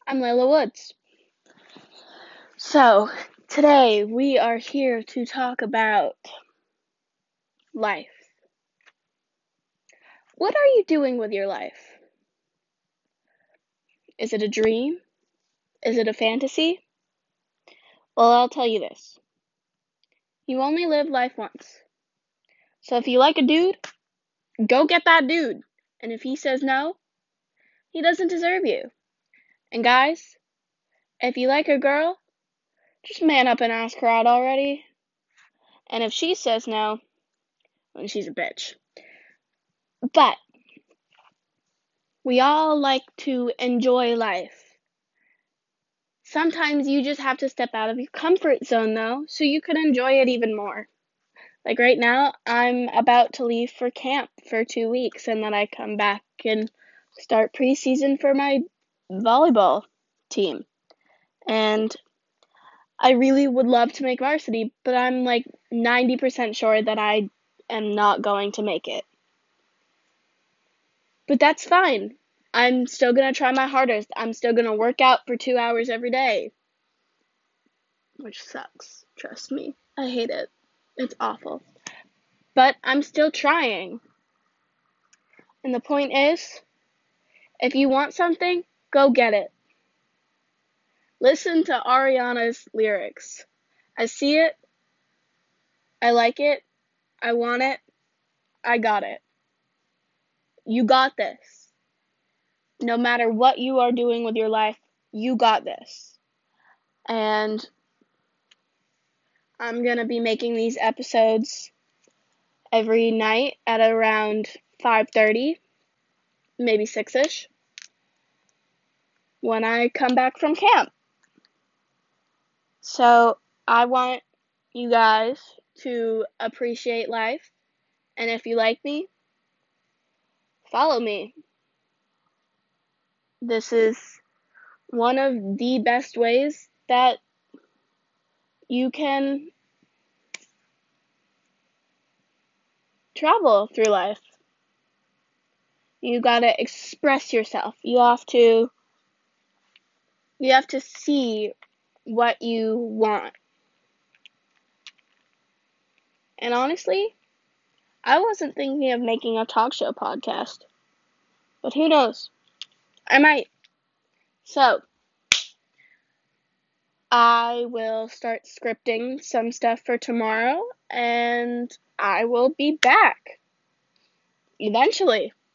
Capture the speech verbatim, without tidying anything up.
I'm Layla Woods. So, today we are here to talk about life. What are you doing with your life? Is it a dream? Is it a fantasy? Well, I'll tell you this. You only live life once. So if you like a dude, go get that dude. And if he says no, he doesn't deserve you. And guys, if you like a girl, just man up and ask her out already. And if she says no, then she's a bitch. But we all like to enjoy life. Sometimes you just have to step out of your comfort zone, though, so you can enjoy it even more. Like right now, I'm about to leave for camp for two weeks, and then I come back and start preseason for my volleyball team. And I really would love to make varsity, but I'm like ninety percent sure that I am not going to make it. But that's fine. I'm still going to try my hardest. I'm still going to work out for two hours every day. Which sucks. Trust me. I hate it. It's awful. But I'm still trying. And the point is, if you want something, go get it. Listen to Ariana's lyrics. I see it. I like it. I want it. I got it. You got this. No matter what you are doing with your life, you got this. And I'm going to be making these episodes every night at around five thirty, maybe six-ish, when I come back from camp. So I want you guys to appreciate life, and if you like me, follow me. This is one of the best ways that you can travel through life. You gotta express yourself. You have to you have to see what you want. And honestly, I wasn't thinking of making a talk show podcast. But who knows? I might. So, I will start scripting some stuff for tomorrow, and I will be back eventually.